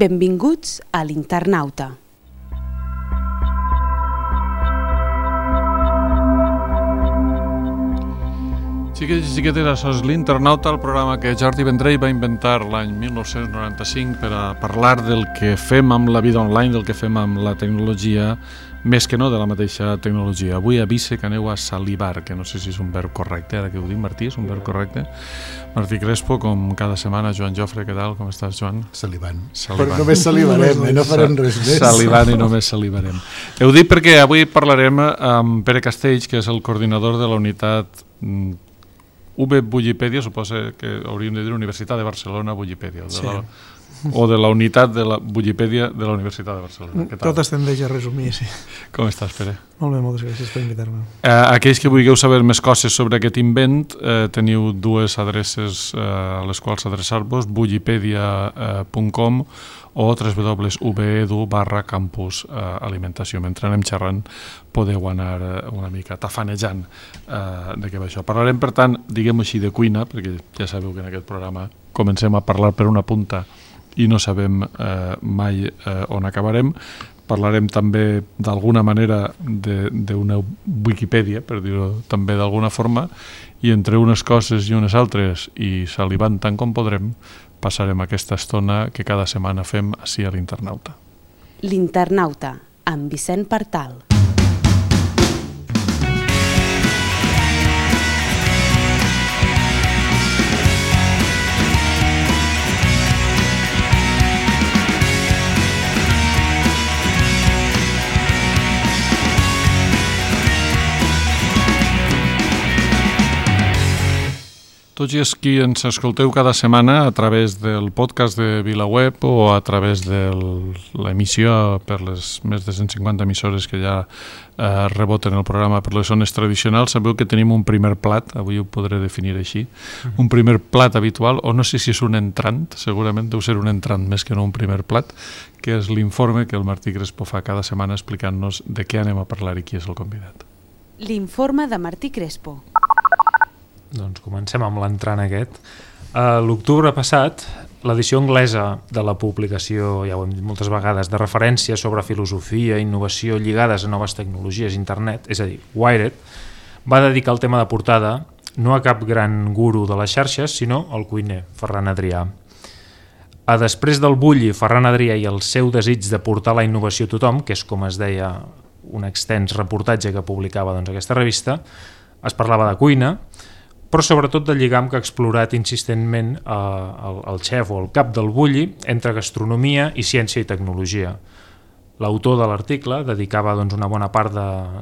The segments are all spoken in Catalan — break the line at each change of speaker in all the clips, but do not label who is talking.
Benvinguts a l'Internauta.
Xiquets i xiquetes, això és l'Internauta, el programa que Jordi Vendrell va inventar l'any 1995 per a parlar del que fem amb la vida online, del que fem amb la tecnologia, més que no de la mateixa tecnologia. Avui avise que aneu a salivar, que no sé si és un verb correcte, ara que ho dic, Martí, és un verb correcte. Martí Crespo, com cada setmana. Joan Jofre, què tal? Com estàs, Joan?
Salivant. Però només salivarem, no farem res més.
Salivant i només salivarem. Ho dic perquè avui parlarem amb Pere Castells, que és el coordinador de la unitat Wikipedia, suposa que hauríem de dir Universitat de Barcelona Wikipedia, o de la unitat de la Wikipedia de la Universitat de Barcelona.
Tot es tendeix a resumir, sí.
Com estàs, Pere?
Molt bé, moltes gràcies per invitar-me.
Aquells que vulgueu saber més coses sobre aquest invent, teniu dues adreces a les quals adreçar-vos, wikipedia.com o www.ubeedu.campus alimentació. Mentre anem xerrant podeu anar una mica tafanejant de què va això. Parlarem, per tant, diguem-ho així, de cuina, perquè ja sabeu que en aquest programa comencem a parlar per una punta i no sabem mai on acabarem. Parlarem també d'alguna manera d'una Wikipedia, per dir-ho també d'alguna forma, i entre unes coses i unes altres, i salivant tant com podrem, passarem aquesta estona que cada setmana fem ací a l'Internauta.
L'Internauta, amb Vicent Partal.
Tots els qui ens escolteu cada setmana a través del podcast de VilaWeb o a través de l'emissió per les més de 150 emissores que ja reboten el programa per les zones tradicionals, sabeu que tenim un primer plat, avui ho podré definir així, un primer plat habitual, o no sé si és un entrant, segurament deu ser un entrant més que no un primer plat, que és l'informe que el Martí Crespo fa cada setmana explicant-nos de què anem a parlar i qui és el convidat.
L'informe de Martí Crespo.
Doncs comencem amb l'entrant aquest. L'octubre passat, l'edició anglesa de la publicació, ja ho hem dit moltes vegades, de referència sobre filosofia i innovació lligades a noves tecnologies internet, és a dir, Wired, va dedicar el tema de portada no a cap gran guru de les xarxes, sinó al cuiner, Ferran Adrià. Després del bulli, Ferran Adrià i el seu desig de portar la innovació a tothom, que és com es deia un extens reportatge que publicava aquesta revista, es parlava de cuina, però sobretot del lligam que ha explorat insistentment el xef o el cap del bulli entre gastronomia i ciència i tecnologia. L'autor de l'article dedicava una bona part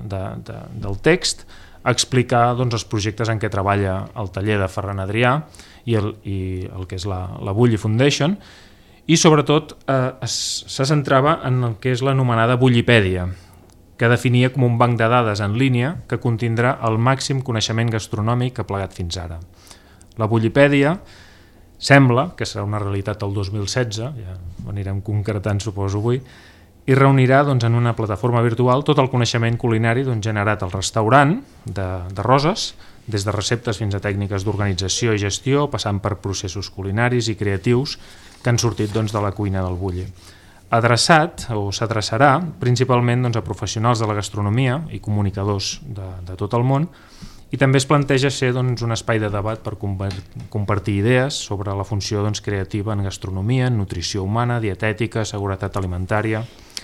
del text a explicar els projectes en què treballa el taller de Ferran Adrià i el que és la Bulli Foundation, i sobretot se centrava en el que és l'anomenada Bullipèdia, que definia com un banc de dades en línia que contindrà el màxim coneixement gastronòmic que ha plegat fins ara. La Bullipèdia sembla que serà una realitat el 2016, ja ho anirem concretant suposo avui, i reunirà en una plataforma virtual tot el coneixement culinari generat al restaurant de Roses, des de receptes fins a tècniques d'organització i gestió, passant per processos culinaris i creatius que han sortit de la cuina del bulli. Adreçat o s'adreçarà principalment a professionals de la gastronomia i comunicadors de tot el món, i també es planteja ser un espai de debat per compartir idees sobre la funció creativa en gastronomia, nutrició humana, dietètica, seguretat alimentària,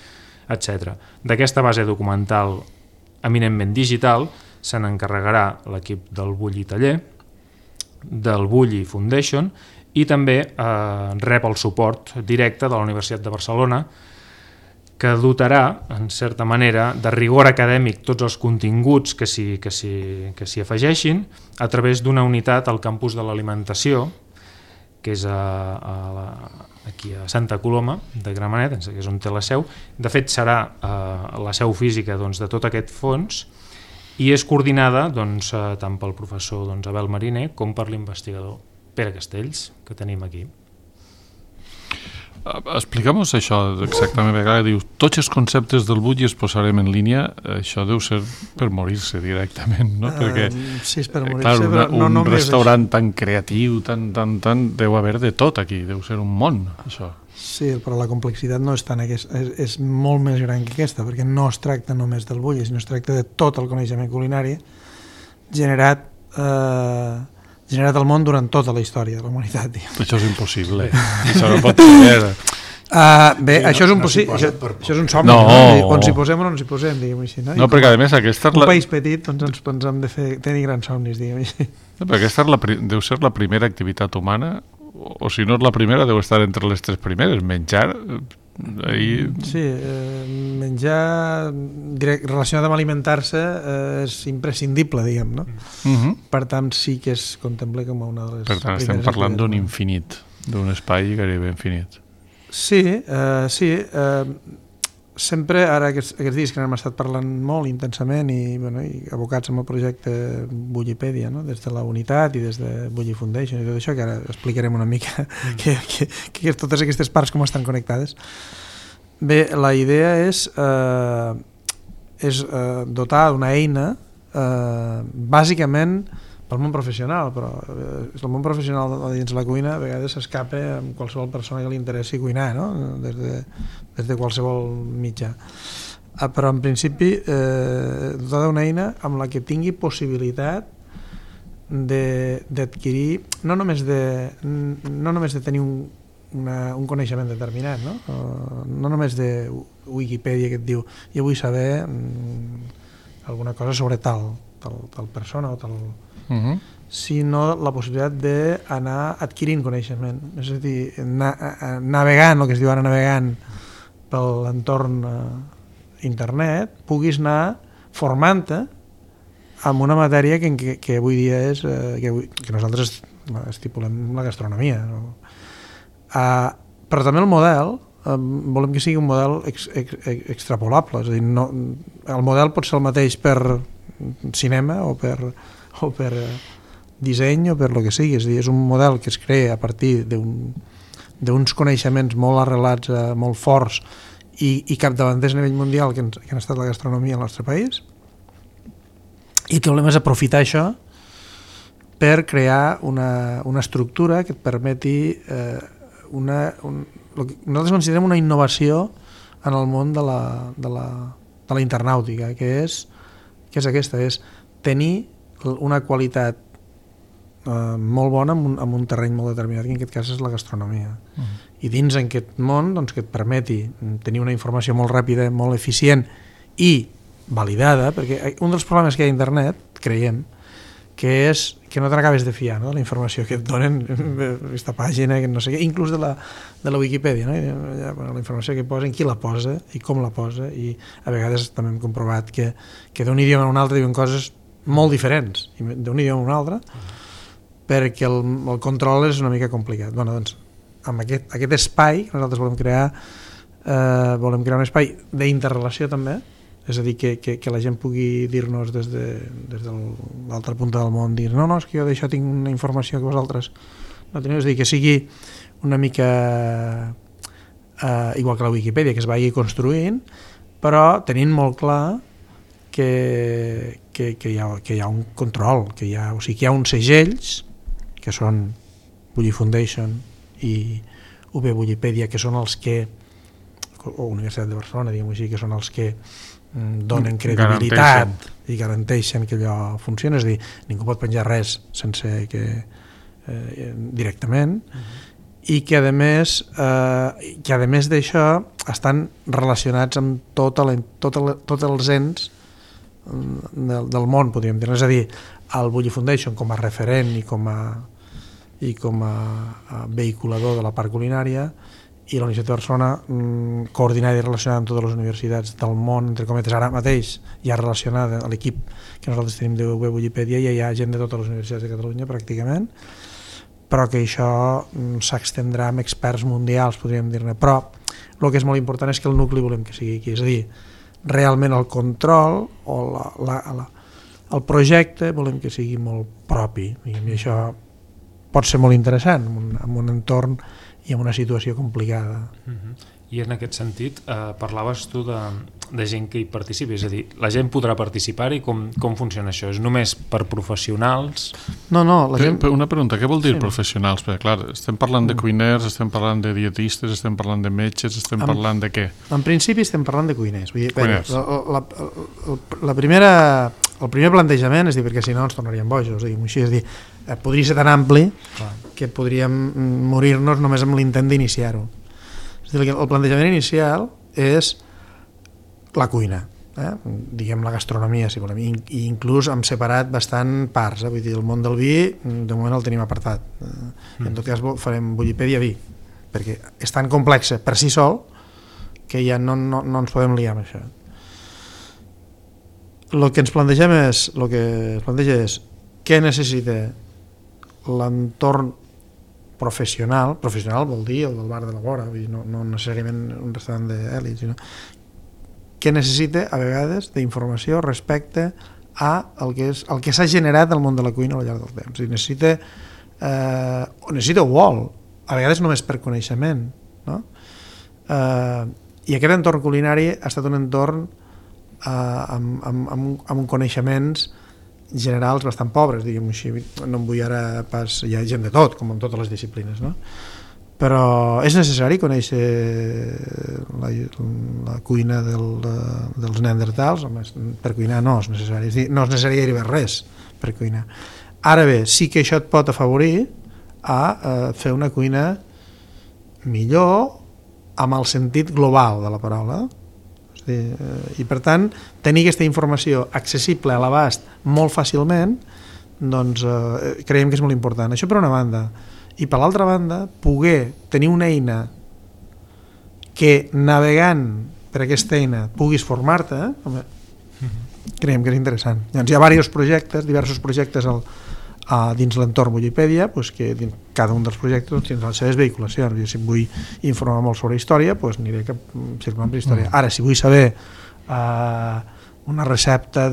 etc. D'aquesta base documental eminentment digital se n'encarregarà l'equip del Bulli Taller, del Bulli Foundation, i també rep el suport directe de la Universitat de Barcelona, que dotarà, en certa manera, de rigor acadèmic tots els continguts que s'hi afegeixin a través d'una unitat al campus de l'alimentació, que és aquí a Santa Coloma de Gramenet, que és on té la seu. De fet, serà la seu física de tot aquest fons, i és coordinada tant pel professor Abel Mariner com per l'investigador Pere Castells, que tenim aquí.
Explica'm-nos això exactament, perquè dius, tots els conceptes del Bulli els posarem en línia, això deu ser per morir-se directament, no? Perquè,
sí, és per morir-se,
clar,
però no
un
només
restaurant tan creatiu, tan, deu haver de tot aquí, deu ser un món, això.
Sí, però la complexitat no és tan és molt més gran que aquesta, perquè no es tracta només del Bulli, sinó es tracta de tot el coneixement culinari generat al món durant tota la història de la humanitat.
Això és impossible, això no pot ser.
Bé, això és un somni, on s'hi posem o no ens hi posem, diguem així.
No, perquè a més aquesta és
un país petit, doncs ens hem de tenir grans somnis, diguem així.
No, perquè aquesta deu ser la primera activitat humana, o si no és la primera, deu estar entre les 3 primeres, menjar.
Sí, menjar relacionat amb alimentar-se és imprescindible, diguem, no? Per tant, sí que es contempla com una de les
primeres. Per tant, estem parlant d'un infinit, d'un espai gairebé infinit.
Sí, sempre, ara aquests dies que n'hem estat parlant molt intensament i abocats amb el projecte Bullipèdia, no? Des de la unitat i des de Bulli Foundation i tot això, que ara explicarem una mica que totes aquestes parts com estan connectades. Bé, la idea és dotar d'una eina bàsicament pel món professional, però el món professional dins la cuina a vegades s'escapa amb qualsevol persona que li interessi cuinar, no? Des de qualsevol mitjà. Però en principi dotar d'una eina amb la que tingui possibilitat d'adquirir, no només de tenir un coneixement determinat, no només de Wikipedia que et diu jo vull saber alguna cosa sobre tal persona o tal... sinó la possibilitat d'anar adquirint coneixement, és a dir, navegant, el que es diu ara navegant per l'entorn internet, puguis anar formant-te amb una matèria que avui dia és que nosaltres estipulem la gastronomia, no? Però també el model volem que sigui un model extrapolable, és a dir, el model pot ser el mateix per cinema o per disseny o per lo que sigui, és a dir, és un model que es crea a partir d'uns coneixements molt arrelats, molt forts i capdavanters a nivell mundial que han estat la gastronomia al nostre país, i el que volem és aprofitar això per crear una estructura que et permeti nosaltres considerem una innovació en el món de la internàutica, que és aquesta, és tenir una qualitat molt bona en un terreny molt determinat, que en aquest cas és la gastronomia. I dins aquest món que et permeti tenir una informació molt ràpida, molt eficient i validada, perquè un dels problemes que hi ha a internet, creiem, que és que no te n'acabes de fiar, no? De la informació que et donen aquesta pàgina, que no sé què, inclús de la Wikipedia, no? La informació que posen, qui la posa i com la posa, i a vegades també hem comprovat que d'un idioma a un altre diuen coses molt diferents d'un idioma a un altre, perquè el control és una mica complicat. Doncs, amb aquest espai que nosaltres volem crear un espai d'interrelació també, és a dir, que la gent pugui dir-nos des de l'altra punta del món, dir no, és que jo d'això tinc una informació que vosaltres no teniu, és a dir, que sigui una mica igual que la Wikipedia, que es vagi construint, però tenint molt clar que hi ha un control, que hi ha uns segells que són Bulli Foundation i UB Bullipèdia, que són els que, o Universitat de Barcelona, diguem-ho així, que són els que donen credibilitat i garanteixen que allò funciona, és a dir, ningú pot penjar res sense que directament, i que a més d'això estan relacionats amb tots els ens del món, podríem dir. És a dir, el Bulli Foundation com a referent i com a vehiculador de la part culinària, i la Universitat de Barcelona coordinada i relacionada amb totes les universitats del món, entre cometes. Ara mateix ja relacionada a l'equip que nosaltres tenim de Wikipedia, ja hi ha gent de totes les universitats de Catalunya pràcticament, però que això s'extendrà amb experts mundials, podríem dir-ne. Però el que és molt important és que el nucli volem que sigui aquí, és a dir, realment el control o el projecte volem que sigui molt propi, i això pot ser molt interessant en un entorn i en una situació complicada.
I en aquest sentit parlaves tu de gent que hi participi, és a dir, la gent podrà participar-hi, com funciona això? És només per professionals?
No, la gent...
Una pregunta, què vol dir professionals? Perquè clar, estem parlant de cuiners, estem parlant de dietistes, estem parlant de metges, estem parlant de què?
En principi estem parlant de cuiners. Vull dir,
Cuiners.
El primer plantejament és dir, perquè si no ens tornaríem bojos, és dir, podria ser tan ampli que podríem morir-nos només amb l'intent d'iniciar-ho. És a dir, el plantejament inicial és la cuina, diguem la gastronomia, si volem, i inclús hem separat bastant parts, vull dir, el món del vi de moment el tenim apartat, i en tot cas farem Bullipèdia vi, perquè és tan complexa per si sol que ja no ens podem liar amb això. El que ens plantegem és què necessita l'entorn professional vol dir el del bar de la vora, vull dir, no necessàriament un restaurant d'elit, sinó que necessita a vegades d'informació respecte a el que s'ha generat al món de la cuina al llarg del temps. Necessita o vol, a vegades només per coneixement, no? I aquest entorn culinari ha estat un entorn amb coneixements generals bastant pobres, diguem-ho així. No em vull ara pas... Hi ha gent de tot, com en totes les disciplines, no? Però és necessari conèixer la cuina dels neandertals? Per cuinar no és necessari. És dir, no és necessari gairebé res per cuinar. Ara bé, sí que això et pot afavorir a fer una cuina millor amb el sentit global de la paraula. I per tant tenir aquesta informació accessible a l'abast molt fàcilment, doncs creiem que és molt important. Això per una banda. I per l'altra banda, poder tenir una eina que navegant per aquesta eina puguis formar-te, creiem que és interessant. Llavors hi ha diversos projectes dins l'entorn Bullipèdia, que cada un dels projectes tindrà les seves vehiculacions. Si vull informar molt sobre història, aniré circulant per història. Ara, si vull saber una recepta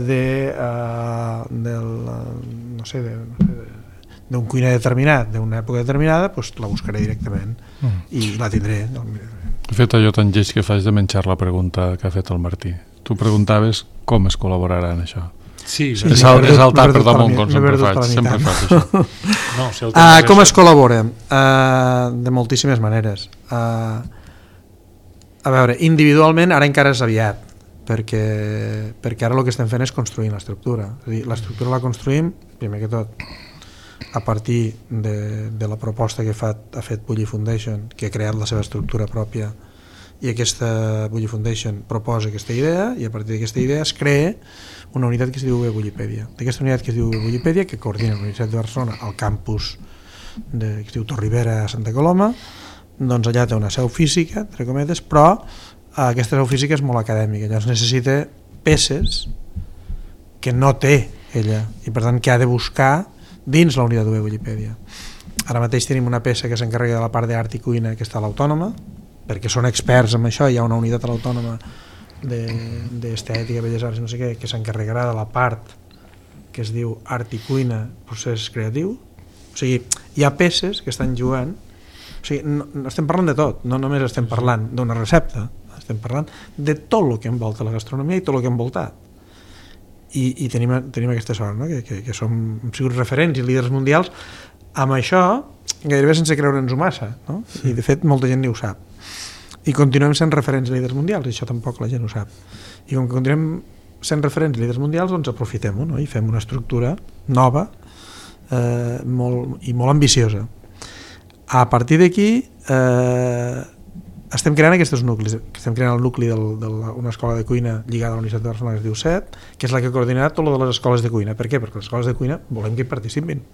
d'un cuiner determinat, d'una època determinada, la buscaré directament i la tindré.
He fet allò tan lleig que faig de menjar la pregunta que ha fet el Martí. Tu preguntaves com es col·laborarà en això.
Sí,
és saltar per damunt, com sempre faig això.
Com es col·labora? De moltíssimes maneres. A veure, individualment ara encara és aviat, perquè ara el que estem fent és construir l'estructura. És a dir, l'estructura la construïm, primer que tot, a partir de la proposta que ha fet Bulli Foundation, que ha creat la seva estructura pròpia, i aquesta Bulli Foundation proposa aquesta idea, i a partir d'aquesta idea es crea una unitat que es diu Bullipèdia. D'aquesta unitat que es diu Bullipèdia, que coordina la Universitat de Barcelona al campus que es diu Torribera a Santa Coloma, doncs allà té una seu física, entre cometes, però aquesta seu física és molt acadèmica, llavors necessita peces que no té ella, i per tant que ha de buscar dins la unitat de Bullipèdia. Ara mateix tenim una peça que s'encarrega de la part d'art i cuina, que està a l'Autònoma, perquè són experts en això. Hi ha una unitat a l'Autònoma d'estètica, belles arts, no sé què, que s'encarregarà de la part que es diu art i cuina, procés creatiu. O sigui, hi ha peces que estan jugant. O sigui, no estem parlant de tot, no només estem parlant d'una recepta, estem parlant de tot el que envolta la gastronomia i tot el que ha envoltat. I tenim aquesta sort, no? que hem sigut referents i líders mundials amb això, gairebé sense creure'ns-ho massa, no? I de fet molta gent ni ho sap, i continuem sent referents i líders mundials, i això tampoc la gent ho sap, i com que continuem sent referents i líders mundials, doncs aprofitem-ho, no? I fem una estructura nova molt ambiciosa. A partir d'aquí estem creant aquests nuclis. Estem creant el nucli d'una escola de cuina lligada a la Universitat de Barcelona, que es diu CET, que és la que ha coordinat tot de les escoles de cuina. Per què? Perquè les escoles de cuina volem que hi participin.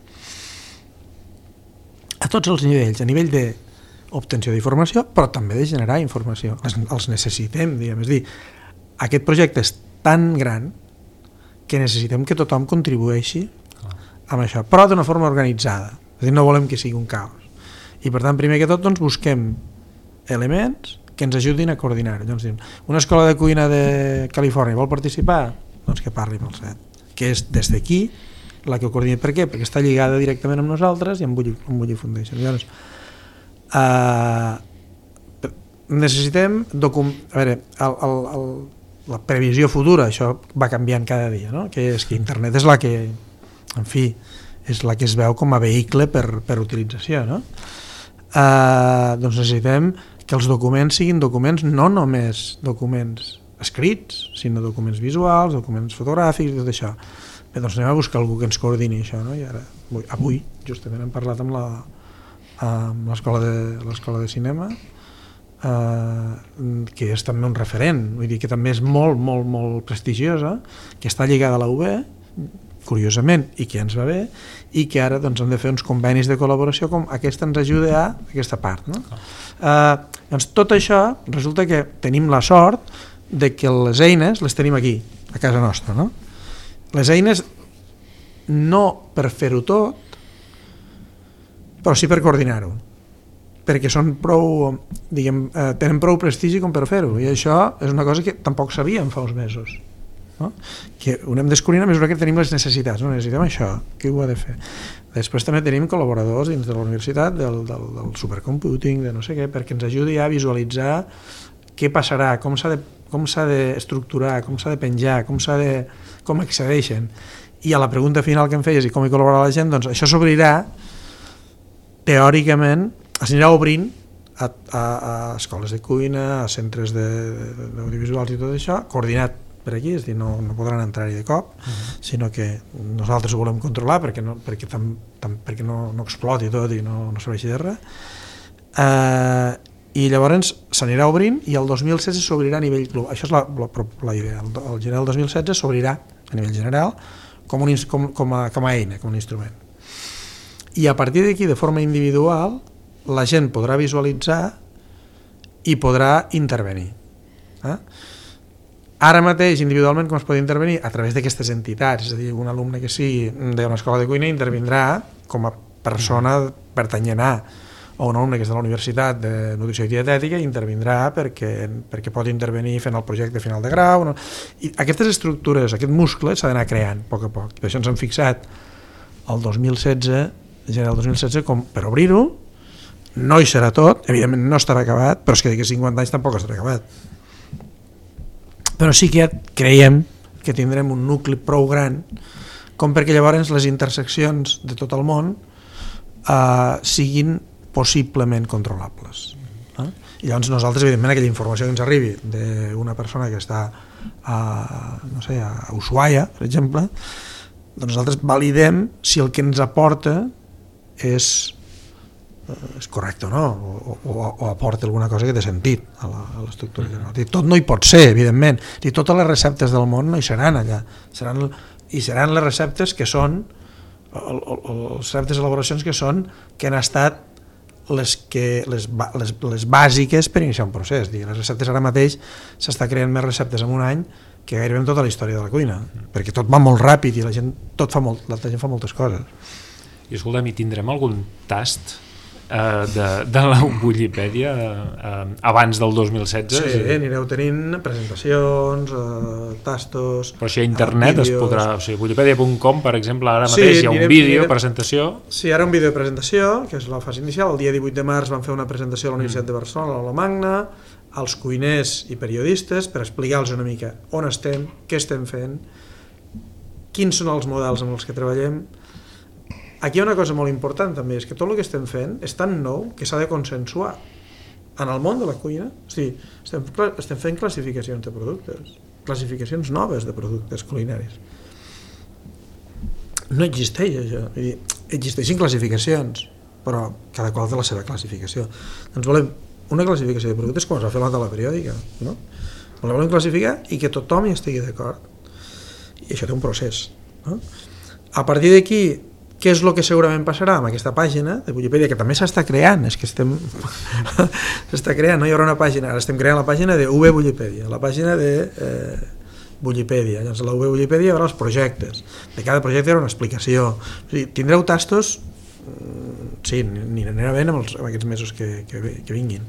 A tots els nivells, a nivell d'obtenció d'informació, però també de generar informació. Els necessitem, diguem. És dir, aquest projecte és tan gran que necessitem que tothom contribueixi amb això, però d'una forma organitzada. És dir, no volem que sigui un caos. I per tant, primer que tot, doncs, busquem elements que ens ajudin a coordinar. Llavors, una escola de cuina de Califòrnia vol participar? Doncs que parli amb el CET, que és des d'aquí la que ho coordina. Per què? Perquè està lligada directament amb nosaltres i amb Bulli Foundation. Llavors, necessitem a veure, la previsió futura, això va canviant cada dia, no? Que és que internet és la que, en fi, és la que es veu com a vehicle per utilització, no? Doncs necessitem que els documents siguin documents, no només documents escrits, sinó documents visuals, documents fotogràfics, tot això. Bé, doncs anem a buscar algú que ens coordini això, no? I ara, avui justament hem parlat amb l'escola de cinema, que és també un referent, vull dir que també és molt, molt, molt prestigiosa, que està lligada a la UB, curiosament, i que ens va bé, i que ara doncs, hem de fer uns convenis de col·laboració com aquesta ens ajuda a aquesta part, no? Doncs tot això resulta que tenim la sort de que les eines les tenim aquí, a casa nostra, no? Les eines no per fer-ho tot, però sí per coordinar-ho, perquè són prou, tenen prou prestigi com per fer-ho, i això és una cosa que tampoc sabíem fa uns mesos, no? Que ho anem descobrint a mesura que tenim les necessitats, no? Necessitem això, qui ho ha de fer? Després també tenim col·laboradors dins de la universitat del supercomputing, de no sé què, perquè ens ajudi a visualitzar què passarà, com s'ha d'estructurar, com s'ha de penjar, com accedeixen. I a la pregunta final que em feies i com hi col·laborarà la gent, doncs això s'obrirà teòricament, s'anirà obrint a escoles de cuina, a centres d'audiovisuals i tot això, coordinat per aquí, és a dir, no podran entrar-hi de cop, sinó que nosaltres ho volem controlar perquè no exploti tot i no serveixi de res. I llavors s'anirà obrint i el 2016 s'obrirà a nivell global. Això és la idea. El gener del 2016 s'obrirà a nivell general com a eina, com un instrument. I a partir d'aquí, de forma individual, la gent podrà visualitzar i podrà intervenir. Ara mateix, individualment, com es pot intervenir? A través d'aquestes entitats, és a dir, un alumne que sigui d'una escola de cuina intervindrà com a persona pertanyent a, o un alumne que és de la Universitat de Nutrició i Dietètica intervindrà perquè pot intervenir fent el projecte final de grau. No? I aquestes estructures, aquest muscle s'ha d'anar creant a poc a poc. Per això ens hem fixat el 2016, gener del 2016, com per obrir-ho. No hi serà tot, evidentment no estarà acabat, però és que d'aquí 50 anys tampoc estarà acabat. Però sí que creiem que tindrem un nucli prou gran com perquè llavors les interseccions de tot el món siguin possiblement controlables. I llavors nosaltres, evidentment, aquella informació que ens arribi d'una persona que està a Ushuaia, per exemple, doncs nosaltres validem si el que ens aporta és correcte o no, o aporta alguna cosa que té sentit a l'estructura general. Tot no hi pot ser, evidentment. Totes les receptes del món no hi seran allà. Seran les receptes que són, les receptes d'elaboracions que han estat les bàsiques per iniciar un procés. Les receptes ara mateix s'està creant més receptes en un any que gairebé en tota la història de la cuina, perquè tot va molt ràpid i la gent fa moltes coses.
I escolta'm, tindrem algun tast de la Wikipedia abans del 2016?
Sí, anireu tenint presentacions, tastos...
Però això a internet es podrà... O sigui, wikipedia.com, per exemple, ara mateix hi ha un vídeo, presentació...
Sí, ara un vídeo de presentació, que és la fase inicial. El dia 18 de març van fer una presentació a la Universitat de Barcelona, a l'Aula Magna, als cuiners i periodistes, per explicar-los una mica on estem, què estem fent, quins són els models amb els que treballem. Aquí hi ha una cosa molt important també, és que tot el que estem fent és tan nou que s'ha de consensuar en el món de la cuina. O sigui, estem fent classificacions de productes, classificacions noves de productes culinaris. No existeix això. Existeixen classificacions, però cada qual té la seva classificació. Doncs volem una classificació de productes com es va fer la taula periòdica, no? La volem classificar i que tothom hi estigui d'acord. I això té un procés, no? A partir d'aquí, què és el que segurament passarà amb aquesta pàgina de Wikipedia, que també s'està creant, és que s'està creant, no hi haurà una pàgina, ara estem creant la pàgina de UB Wikipedia, la pàgina de Wikipedia, llavors a la UB Wikipedia hi haurà els projectes, de cada projecte hi haurà una explicació, o sigui, tindreu tastos, sí, n'anirà bé amb aquests mesos que vinguin,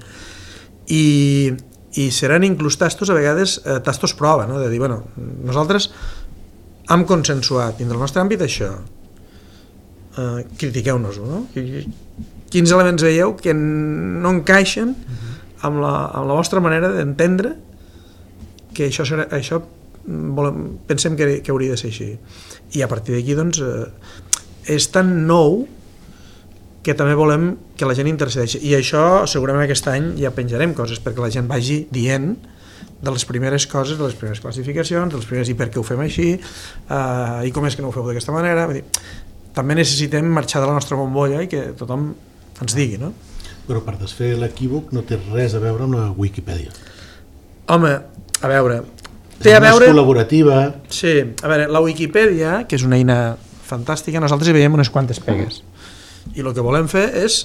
i seran inclús tastos, a vegades tastos prova, no? De dir, bueno, nosaltres hem consensuat dins del nostre àmbit això, critiqueu-nos-ho, no? quins elements veieu que no encaixen amb la vostra manera d'entendre que això pensem que hauria de ser així. I a partir d'aquí doncs, és tan nou que també volem que la gent intercedeixi. I això segurament aquest any ja penjarem coses perquè la gent vagi dient de les primeres coses, de les primeres classificacions, dels primers i per què ho fem així, i com és que no ho feu d'aquesta manera. Vull dir, també necessitem marxar de la nostra bombolla i que tothom ens digui, no?
Però per desfer l'equívoc no té res a veure amb la Wikipedia.
Home, a veure...
Té a veure... És col·laborativa...
Sí, a veure, la Wikipedia, que és una eina fantàstica, nosaltres hi veiem unes quantes pegues. I el que volem fer és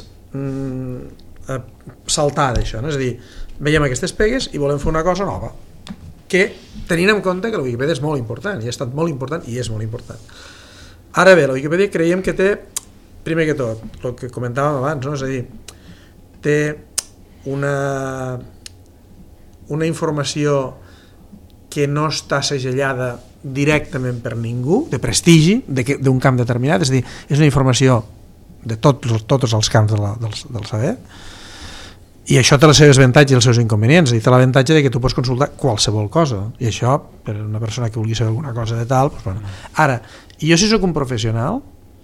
saltar d'això, no? És a dir, veiem aquestes pegues i volem fer una cosa nova, que tenint en compte que la Wikipedia és molt important, i ha estat molt important i és molt important. Ara bé, la Wikipedia creiem que té, primer que tot, el que comentàvem abans, no? És a dir, té una informació que no està segellada directament per ningú, de prestigi, d'un camp determinat, és a dir, és una informació de tots els camps del saber, i això té els seus avantatges i els seus inconvenients. És a dir, té l'avantatge que tu pots consultar qualsevol cosa, i això, per una persona que vulgui saber alguna cosa de tal, doncs, bueno. Ara, jo si sóc un professional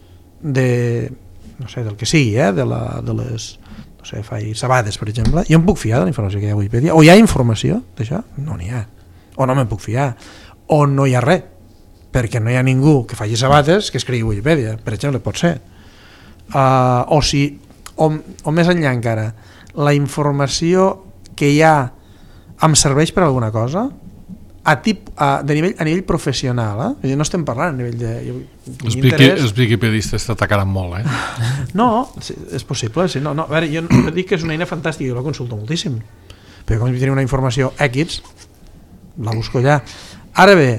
no sé, del que sigui, de les, no sé, faig sabates, per exemple, jo em puc fiar de la informació que hi ha a Wikipedia? O hi ha informació d'això? No n'hi ha. O no me'n puc fiar. O no hi ha res, perquè no hi ha ningú que faci sabates que escrigui Wikipedia, per exemple, pot ser. O més enllà encara, la informació que hi ha em serveix per alguna cosa a nivell professional, no estem parlant a nivell de...
Els wikipedistes t'atacaran molt,
No, és possible, sí, no. A veure, jo no dic que és una eina fantàstica, jo la consulto moltíssim, però com tenir una informació X, la busco allà. Ara bé,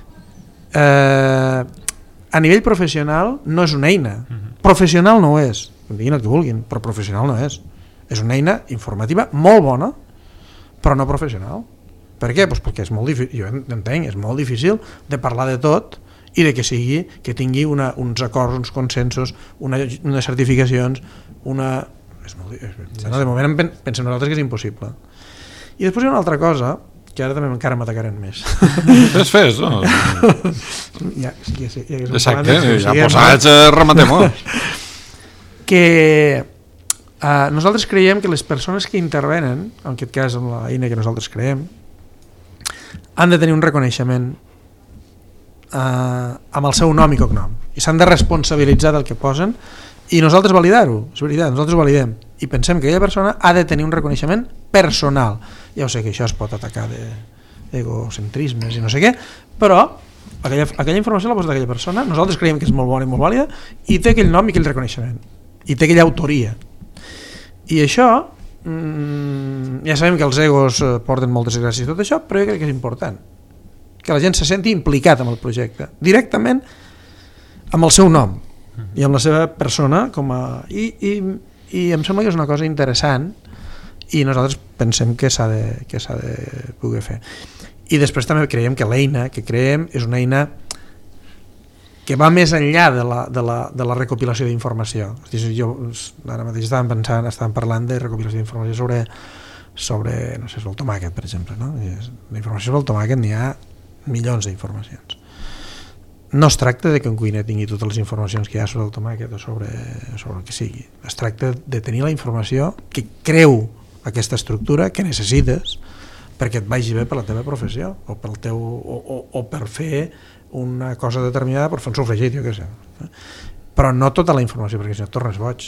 a nivell professional no és una eina, professional no ho és, diguin el que vulguin, però professional no és. És una eina informativa molt bona, però no professional. Per què? Pues perquè és molt difícil, jo entenc, és molt difícil de parlar de tot i de que tingui uns acords, uns consensos, unes certificacions, de moment pensem nosaltres que és impossible. I després hi ha una altra cosa, que ara també encara m'atacaran més.
Fes, no?
Exacte,
ja posats rematem-ho.
Que nosaltres creiem que les persones que intervenen, en aquest cas amb l'eina que nosaltres creem, han de tenir un reconeixement amb el seu nom i cognom, i s'han de responsabilitzar del que posen i nosaltres validar-ho, és veritat, nosaltres ho validem i pensem que aquella persona ha de tenir un reconeixement personal. Ja ho sé que això es pot atacar d'egocentrismes i no sé què, però aquella informació la posa aquella persona, nosaltres creiem que és molt bona i molt vàlida i té aquell nom i aquell reconeixement i té aquella autoria. I això ja sabem que els egos porten moltes gràcies i tot això, però jo crec que és important que la gent se senti implicat en el projecte directament amb el seu nom i amb la seva persona i em sembla que és una cosa interessant i nosaltres pensem que s'ha de poder fer. I després també creiem que l'eina que creem és una eina que va més enllà de la recopilació d'informació. Jo ara mateix estàvem parlant de recopilació d'informació sobre no sé, el tomàquet, per exemple, no? La informació sobre el tomàquet n'hi ha milions d'informacions. No es tracta de que un cuiner tingui totes les informacions que hi ha sobre el tomàquet o sobre el que sigui. Es tracta de tenir la informació que creu aquesta estructura que necessites perquè et vagi bé per la teva professió o per fer una cosa determinada, per fer un sofregit, jo què sé. Però no tota la informació, perquè si no et tornes boig.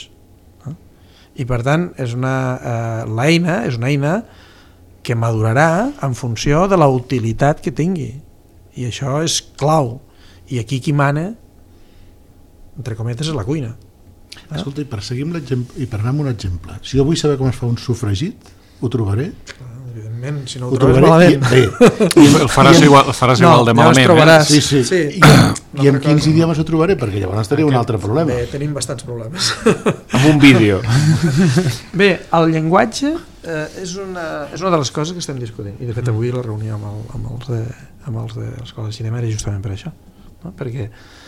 I per tant, l'eina és una eina que madurarà en funció de la utilitat que tingui. I això és clau. I aquí qui mana, entre cometes, és la cuina.
Escolta, i per seguir amb l'exemple, i per anar amb un exemple, si jo vull saber com es fa un sofregit, ho trobaré?
Evidentment, si no ho trobes malament.
El faràs igual de malament.
Sí. I en quins idiomes ho trobaré? Perquè llavors tenia un altre problema.
Bé, tenim bastants problemes.
Amb un vídeo.
Bé, el llenguatge és una de les coses que estem discutint. I de fet avui la reunió amb els de l'Escola de Cinema era justament per això. No? Perquè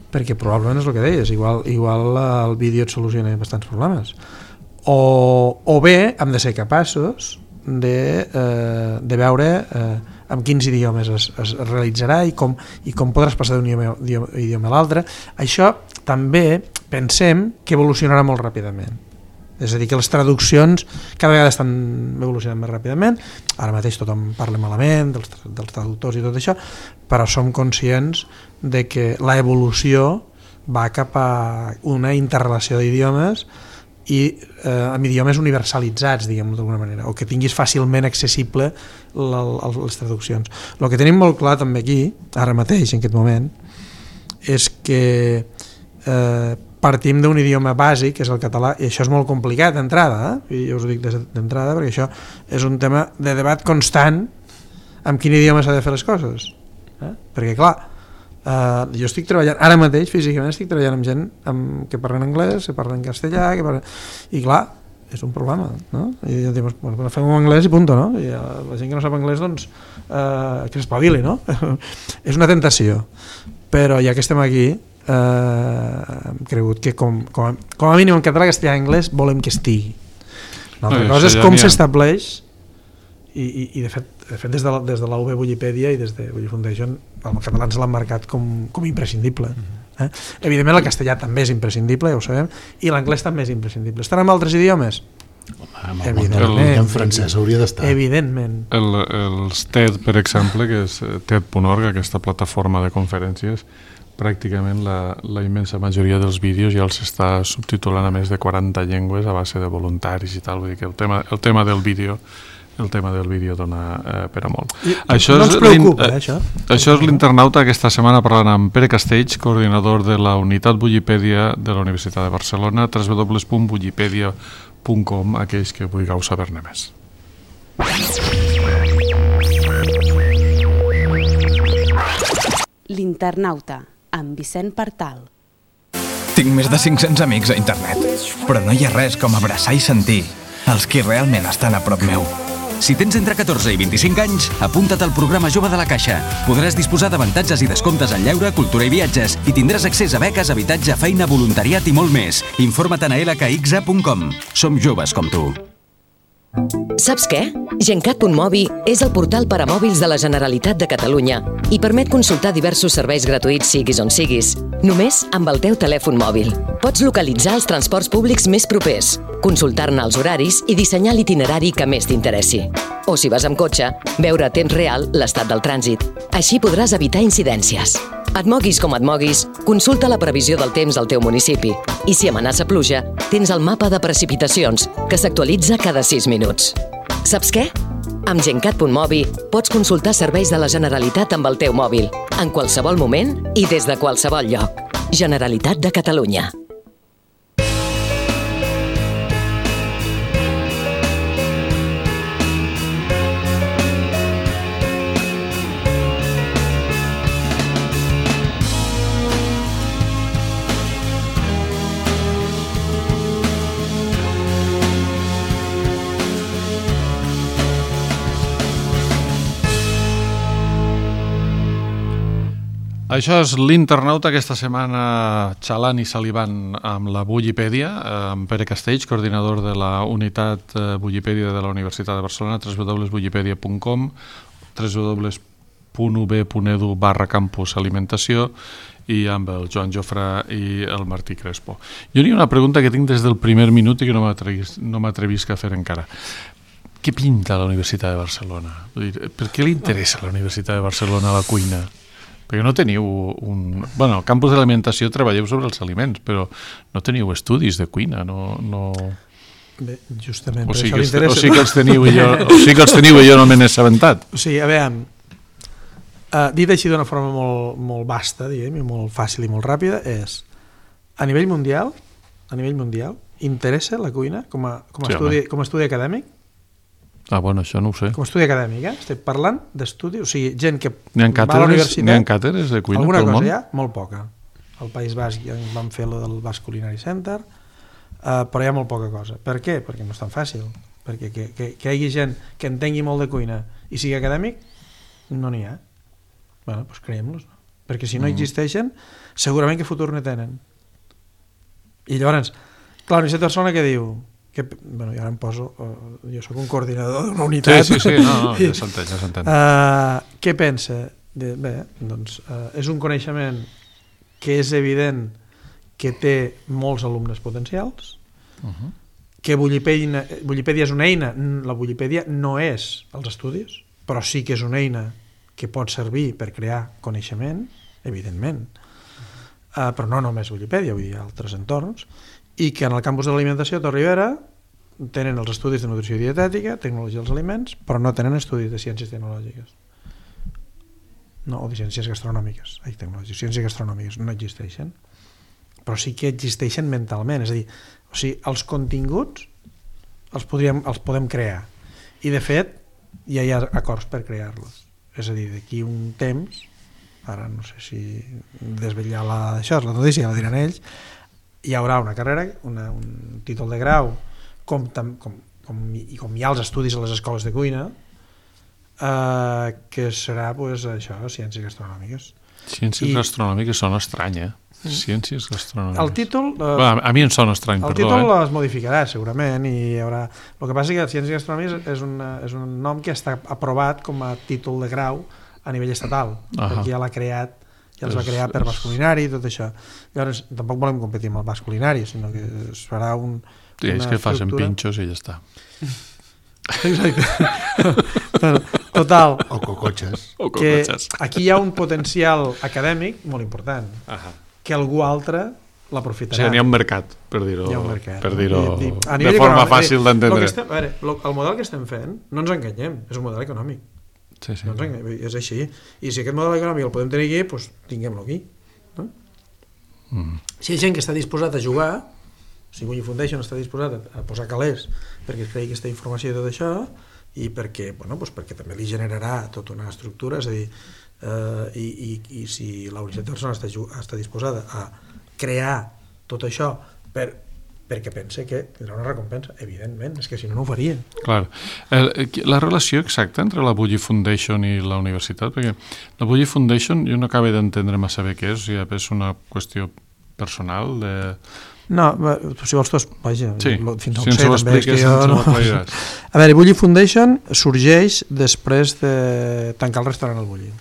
perquè probablement és el que deies, igual el vídeo et soluciona bastants problemes, o bé hem de ser capaços de veure amb quins idiomes es realitzarà i com podràs passar d'un idioma a l'altre. Això també pensem que evolucionarà molt ràpidament. És a dir, que les traduccions cada vegada estan evolucionant més ràpidament. Ara mateix tothom parla malament dels traductors i tot això, però som conscients de que la evolució va cap a una interrelació d'idiomes i amb idiomes universalitzats, diguem-ho d'alguna manera, o que tinguis fàcilment accessible les traduccions. El que tenim molt clar també aquí, ara mateix, en aquest moment, és que partim d'un idioma bàsic, que és el català, i això és molt complicat d'entrada, i jo us ho dic d'entrada, perquè això és un tema de debat constant amb quin idioma s'ha de fer les coses. Perquè, clar, jo estic treballant, ara mateix, físicament, estic treballant amb gent que parlen anglès, que parlen castellà, i clar, és un problema, no? I diem, bueno, fem un anglès i punto, no? I la gent que no sap anglès, doncs, que s'espavili, no? És una tentació, però ja que estem aquí, hem cregut que com a mínim en català, castellà i anglès volem que estigui. L'altra cosa és com s'estableix i de fet des de la UB Wikipedia i des de Wiki Foundation el català ens l'han marcat com imprescindible. Evidentment el castellà també és imprescindible, ja ho sabem, i l'anglès també és imprescindible. Estarà en altres idiomes?
Evidentment. En francès hauria d'estar.
Evidentment.
Els TED, per exemple, que és TED.org, aquesta plataforma de conferències, pràcticament la immensa majoria dels vídeos ja els està subtitulant a més de 40 llengües a base de voluntaris i tal, vull dir que el tema del vídeo dona per a molt.
Això no ens preocupa, això.
Això és l'Internauta aquesta setmana parlant amb Pere Castells, coordinador de la unitat Wikipedia de la Universitat de Barcelona, www.wikipedia.com, aquells que vulgueu saber-ne més.
L'Internauta, amb Vicent Partal.
Tinc més de 500 amics a internet, però no hi ha res com abraçar i sentir els qui realment estan a prop meu.
Si tens entre 14 i 25 anys, apunta't al programa Jove de la Caixa. Podràs disposar d'avantatges i descomptes en lleure, cultura i viatges i tindràs accés a beques, habitatge, feina, voluntariat i molt més. Informa't a lkxa.com. Som joves com tu.
Saps què? Gencat.mobi és el portal per a mòbils de la Generalitat de Catalunya i permet consultar diversos serveis gratuïts siguis on siguis, només amb el teu telèfon mòbil. Pots localitzar els transports públics més propers, consultar-ne els horaris i dissenyar l'itinerari que més t'interessi. O si vas amb cotxe, veure a temps real l'estat del trànsit. Així podràs evitar incidències. Et moguis com et moguis, consulta la previsió del temps al teu municipi i si amenaça pluja, tens el mapa de precipitacions, que s'actualitza cada 6 minuts. Saps què? Amb Gencat.mobi pots consultar serveis de la Generalitat amb el teu mòbil, en qualsevol moment i des de qualsevol lloc. Generalitat de Catalunya.
Això és l'Internauta, aquesta setmana xalant i salivant amb la Wikipedia, amb Pere Castells, coordinador de la unitat Wikipedia de la Universitat de Barcelona, www.wikipedia.com, www.ub.edu/campus alimentació, i amb el Joan Jofrà i el Martí Crespo. Jo hi ha una pregunta que tinc des del primer minut i que no m'atrevisc a fer encara. Què pinta la Universitat de Barcelona? Per què li interessa a la Universitat de Barcelona la cuina? Perquè no teniu Bueno, al campus d'alimentació treballeu sobre els aliments, però no teniu estudis de cuina, no...
Bé, justament,
o
per
sigui
això li interessa.
O sigui que els teniu i jo no me n'he assabentat.
O sigui, a veure, dit així d'una forma molt vasta, diguem, i molt fàcil i molt ràpida, és, a nivell mundial, interessa la cuina com a estudi acadèmic?
Bueno, això no ho sé.
Com a estudi acadèmic, Estic parlant d'estudi, o sigui, gent que
va a la universitat... N'hi ha càteres de cuina
alguna
pel món?
Alguna cosa hi ha, molt poca. Al País Basc ja vam fer el del Basc Culinary Center, però hi ha molt poca cosa. Per què? Perquè no és tan fàcil. Perquè que hi hagi gent que entengui molt de cuina i sigui acadèmic, no n'hi ha. Bueno, doncs creem-los, no? perquè si no existeixen, segurament que futur ne tenen. I llavors, clar, la Universitat de Barcelona què diu? Que, bueno, jo ara em poso, jo sóc un coordinador d'una unitat.
Sí, no, ja s'entén.
Què pensa? Bé, doncs és un coneixement que és evident que té molts alumnes potencials, que Wikipedia és una eina, la Wikipedia no és els estudis, però sí que és una eina que pot servir per crear coneixement, evidentment, però no només Wikipedia, vull dir, altres entorns, i que en el campus de l'alimentació a Torre Ribera tenen els estudis de nutrició i dietètica, tecnologia dels aliments, però no tenen estudis de ciències tecnològiques. No, o de ciències gastronòmiques. Ciències gastronòmiques no existeixen, però sí que existeixen mentalment, és a dir, o sigui, els continguts els podem crear, i de fet ja hi ha acords per crear-los. És a dir, d'aquí un temps, ara no sé si desvetllar això és la notícia, la diran ells, hi haurà una carrera, un títol de grau, com hi ha els estudis a les escoles de cuina, que serà això, ciències gastronòmiques.
Ciències gastronòmiques sona estrany, Ciències gastronòmiques.
El títol...
a mi em sona estrany,
perdó. El títol es modificarà, segurament, i hi haurà... El que passa és que ciències gastronòmiques és un nom que està aprovat com a títol de grau a nivell estatal, perquè ja l'ha creat, ja els va crear per Basc Culinari i tot això. Llavors, tampoc volem competir amb el Basc Culinari, sinó que es farà una
és que facin pinxos i ja està.
Exacte. Total.
O cocotxes.
Que aquí hi ha un potencial acadèmic molt important, que algú altre l'aprofitarà.
O sigui, n'hi ha un mercat, per dir-ho
de
forma fàcil d'entendre.
El model que estem fent, no ens enganyem, és un model econòmic.
Sí.
No ens enganyem, és així. I si aquest model econòmic el podem tenir aquí, doncs tinguem-lo aquí. No? Si hi ha gent que està disposat a jugar, si Bulli Foundation està disposat a posar calés perquè es cregui aquesta informació i tot això, i perquè també li generarà tota una estructura, és a dir, i si la Universitat de Barcelona està disposada a crear tot això perquè pensa que tindrà una recompensa, evidentment, és que si no ho faria.
Clar. La relació exacta entre la Bulli Foundation i la universitat, perquè la Bulli Foundation jo no acabo d'entendre massa bé què és, o sigui, és una qüestió personal de...
No, si vols tu, vaja, fins
si ens ho expliques,
a veure, Bulli Foundation sorgeix després de tancar el restaurant al Bulli.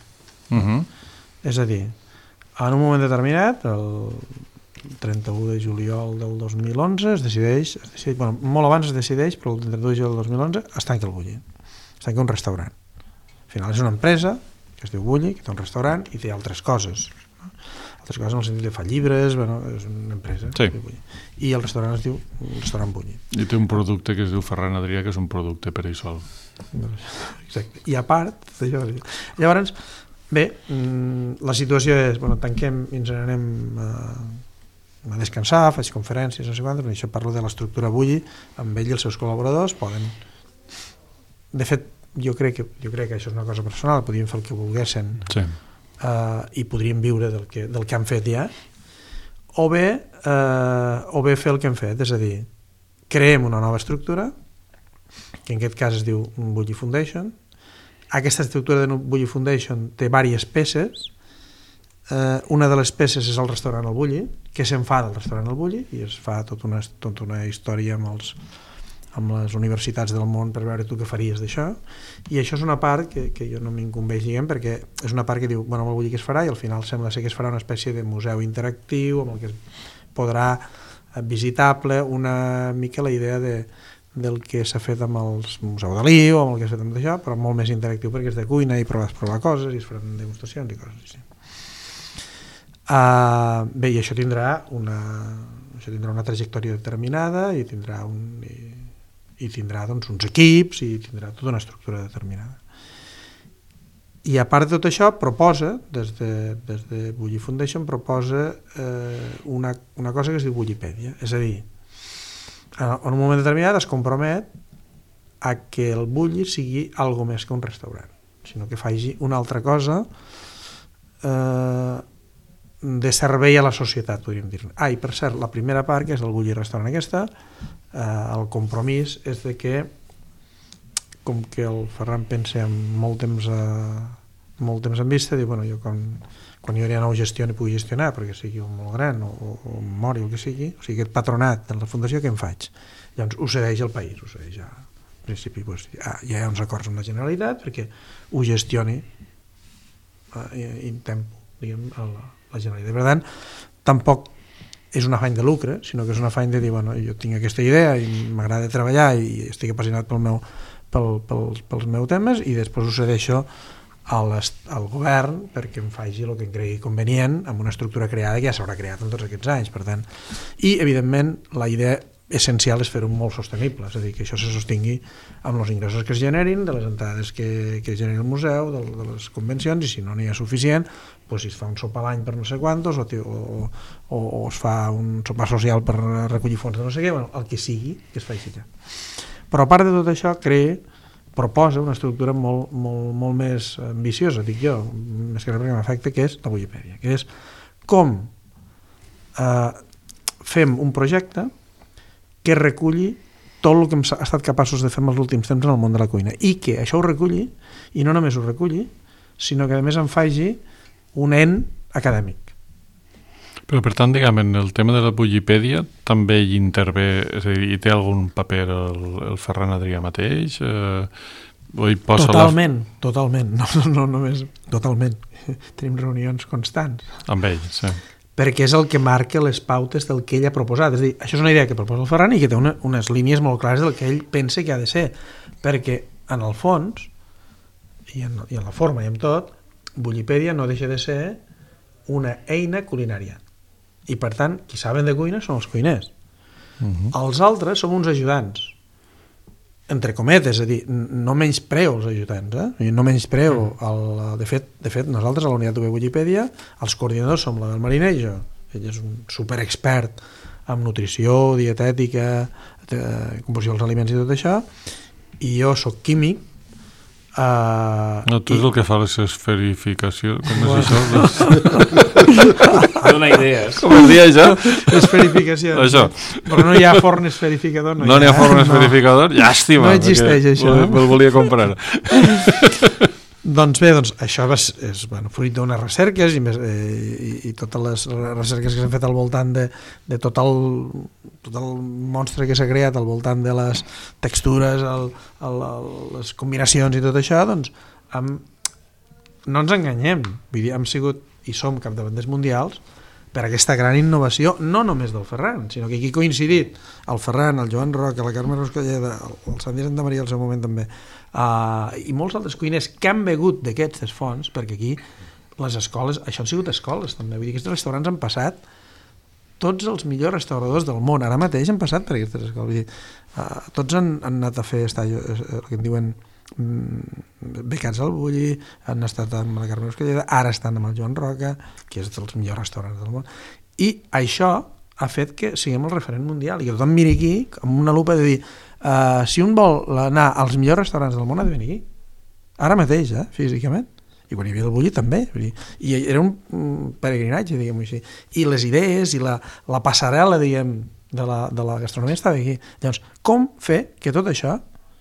És a dir, en un moment determinat, el 31 de juliol del 2011 es decideix, molt abans es decideix, però el 31 de juliol del 2011 es tanca el Bulli, es tanca un restaurant. Al final és una empresa que es diu Bulli, que té un restaurant i té altres coses, altres coses en el sentit de fa llibres, és una empresa, i el restaurant es diu Restaurant Bulli.
I té un producte que es diu Ferran Adrià, que és un producte per ell sol.
Exacte. I a part d'això, llavors, bé, la situació és, tanquem i ens n'anem a descansar, faig conferències, no sé quantes, això parlo de l'estructura Bulli, amb ell i els seus col·laboradors poden... De fet, jo crec que això és una cosa personal, podríem fer el que volguessin i podríem viure del que han fet ja, o bé fer el que hem fet, és a dir, creem una nova estructura, que en aquest cas es diu Bulli Foundation. Aquesta estructura de Bulli Foundation té diverses peces. Una de les peces és el restaurant al Bulli, que se'n fa del restaurant al Bulli, i es fa tota una història amb les universitats del món per veure tu què faries d'això, i això és una part que jo no m'incumbeix, perquè és una part que diu, amb el Bulli que es farà, i al final sembla ser que es farà una espècie de museu interactiu amb el que es podrà visitable una mica la idea del que s'ha fet amb el Museu Dalí o amb el que s'ha fet amb això, però molt més interactiu perquè és de cuina i provar coses i es faran degustacions i coses així. Bé, i això tindrà una trajectòria determinada i tindrà doncs, uns equips i tindrà tota una estructura determinada. I a part de tot això proposa, des de Bulli Foundation, proposa una cosa que es diu Wikipedia, és a dir, en un moment determinat es compromet a que el Bulli sigui algo més que un restaurant, sinó que faci una altra cosa de servei a la societat, podríem dir. I per cert, la primera part, que és el Bulli Restaurant aquesta, el compromís és de que, com que el Ferran pensa en molt temps a molt temps en vista, diu, bueno, jo quan jo ja no ho gestioni pugui gestionar perquè sigui molt gran o mori o el que sigui, o sigui, aquest patronat de la fundació, què en faig? Llavors ho cedeix el país, ho cedeix ja. En principi doncs, ja hi ha uns acords amb la Generalitat perquè ho gestioni in tempo, diguem, la Generalitat. Per tant, tampoc és un afany de lucre, sinó que és un afany de dir, bueno, jo tinc aquesta idea i m'agrada treballar i estic apassionat pels meus temes i després ho cedeixo al govern perquè em faci el que em cregui convenient amb una estructura creada que ja s'haurà creat en tots aquests anys, per tant. I, evidentment, la idea essencial és fer-ho molt sostenible, és a dir, que això se sostingui amb els ingressos que es generin, de les entrades que generi el museu, de les convencions, i si no n'hi ha suficient, doncs si es fa un sopar a l'any per no sé quantos, o es fa un sopar social per recollir fons de no sé què, bueno, el que sigui, que es faci ja. Però a part de tot això, proposa una estructura molt més ambiciosa, dic jo, més que res perquè m'afecta, que és la Wikipedia, que és com fem un projecte que reculli tot el que hem estat capaços de fer en els últims temps en el món de la cuina i que això ho reculli, i no només ho reculli, sinó que a més en faci un ens acadèmic.
Però per tant, diguem, en el tema de la Wikipedia també hi intervé, és a dir, hi té algun paper el Ferran Adrià mateix? O hi posa
totalment. No només, totalment. Tenim reunions constants.
Amb ell, sí.
Perquè és el que marca les pautes del que ell ha proposat. És a dir, això és una idea que proposa el Ferran i que té unes línies molt clares del que ell pensa que ha de ser. Perquè, en el fons, i en la forma i en tot, Wikipedia no deixa de ser una eina culinària. I, per tant, qui saben de cuina són els cuiners. Els altres som uns ajudants, entre cometes, és a dir, no menyspreo els ajudants, no menyspreo de fet, nosaltres a la unitat de Wikipedia, els coordinadors som la del Marinejo, ell és un superexpert en nutrició, dietètica, composició dels aliments i tot això, i jo soc químic.
No, tu és el que fa les esferificacions, com és això?
Dona idees.
Com es diu això?
Esferificacions.
Això.
Però no hi ha forn esferificador.
No n'hi ha forn esferificador? Llàstima.
No existeix això.
Me'l volia comprar.
Doncs bé, això és fruit d'unes recerques i totes les recerques que s'han fet al voltant de tot el monstre que s'ha creat al voltant de les textures, les combinacions i tot això, doncs no ens enganyem. Vull dir, hem sigut i som capdavanters mundials per aquesta gran innovació, no només del Ferran, sinó que aquí ha coincidit el Ferran, el Joan Roca, la Carme Roscalleda, el Santi Santamaria al seu moment també, i molts altres cuiners que han begut d'aquestes fonts, perquè aquí les escoles, això han sigut escoles també, vull dir, aquests restaurants han passat tots els millors restauradors del món, ara mateix han passat per aquestes escoles, vull dir, tots han anat a fer el que en diuen becats al Bulli, han estat amb la Carme Roscalleda, ara estan amb el Joan Roca, que és dels millors restaurants del món, i això ha fet que siguem el referent mundial i que tothom miri aquí amb una lupa de dir si un vol anar als millors restaurants del món ha de venir aquí, ara mateix, físicament, i quan hi havia el Bulli també, i era un peregrinatge, diguem-ho així, i les idees i la passarel·la, diguem, de la gastronomia estava aquí. Llavors, com fer que tot això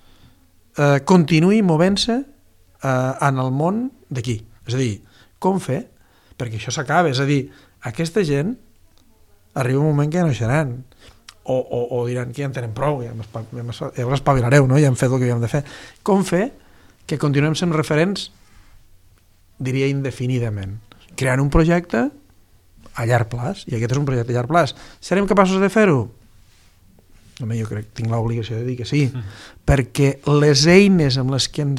continuï movent-se en el món d'aquí? És a dir, com fer perquè això s'acabi? És a dir, aquesta gent arriba un moment que ja no seran o diran que ja en tenen prou, ja us espavilareu, no? Ja hem fet el que havíem de fer. Com fer que continuem sent referents, diria indefinidament, creant un projecte a llarg plaç, i aquest és un projecte a llarg plaç. Serem capaços de fer-ho? Home, jo crec que tinc l'obligació de dir que sí, perquè les eines amb les que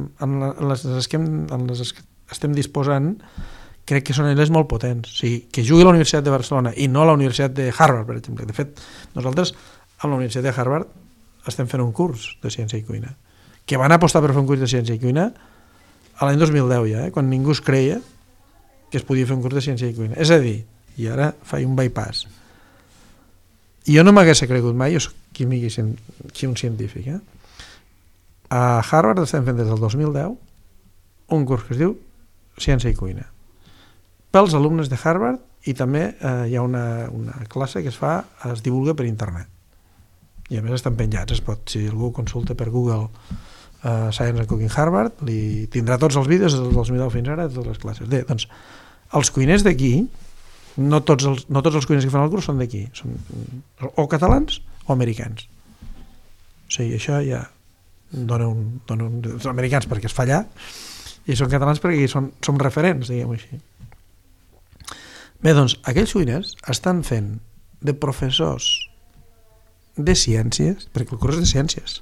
estem disposant crec que són eines molt potents. O sigui, que jugui a la Universitat de Barcelona i no a la Universitat de Harvard, per exemple. De fet, nosaltres a la Universitat de Harvard estem fent un curs de ciència i cuina, que van apostar per fer un curs de ciència i cuina a l'any 2010 ja, quan ningú es creia que es podia fer un curs de ciència i cuina. És a dir, i ara faig un bypass. Jo no m'hagués cregut mai, jo soc químic i un científic. A Harvard estem fent des del 2010 un curs que es diu Ciència i Cuina. Pels alumnes de Harvard, i també hi ha una classe que es divulga per internet. I a més estan penjats, si algú consulta per Google Science and Cooking Harvard, li tindrà tots els vídeos del 2010 fins ara, de totes les classes. Bé, doncs, els cuiners d'aquí, no tots els cuiners que fan el curs són d'aquí, són o catalans o americans. O sigui, això ja dona els americans perquè es fa allà, i són catalans perquè som referents, diguem-ho així. Bé, doncs, aquells cuiners estan fent de professors de ciències, perquè el curs és de ciències.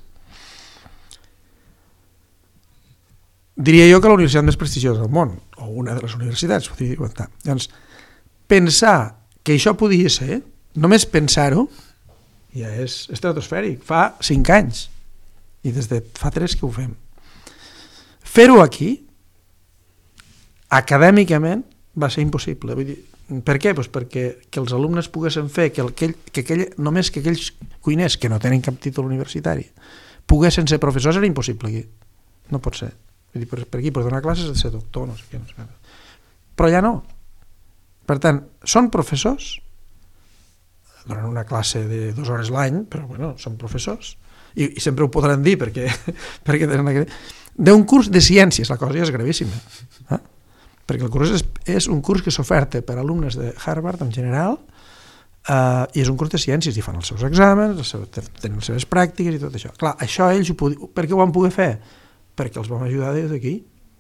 Diria jo que la universitat més prestigiosa del món, o una de les universitats, podria dir. Doncs, pensar que això podia ser, només pensar-ho, ja és estratosfèric. Fa 5 anys, i des de fa 3 que ho fem. Fer-ho aquí, acadèmicament, va ser impossible. Vull dir, per què? Pues perquè els alumnes poguessin fer només que aquells cuiners que no tenen cap títol universitari poguessin ser professors era impossible aquí. No pot ser. Vull dir, per aquí, per donar classes, ha de ser doctor, no sé què. Però ja no. Per tant, són professors, donen una classe de 2 hores l'any, però bueno, són professors, i sempre ho podran dir perquè d'un curs de ciències, la cosa ja és gravíssima. Perquè el curs és un curs que s'oferta per alumnes de Harvard en general, i és un curs de ciències, i fan els seus exàmens, tenen les seves pràctiques i tot això. Clar, això ells per què ho van poder fer? Perquè els vam ajudar des d'aquí.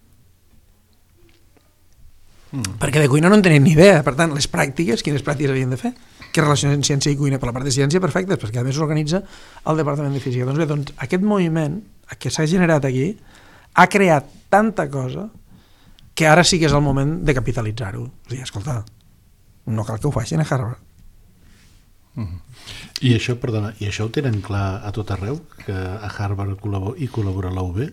Perquè de cuina no en tenim ni idea. Per tant, les pràctiques, quines pràctiques havien de fer? Que relacionen ciència i cuina. Per la part de ciència, perfectes, perquè a més s'organitza el Departament de Física. Doncs bé, aquest moviment que s'ha generat aquí ha creat tanta cosa que ara sí que és el moment de capitalitzar-ho. És a dir, escolta, no cal que ho facin a Harvard.
I això, perdona, i això ho tenen clar a tot arreu? Que a Harvard hi col·labora la UB?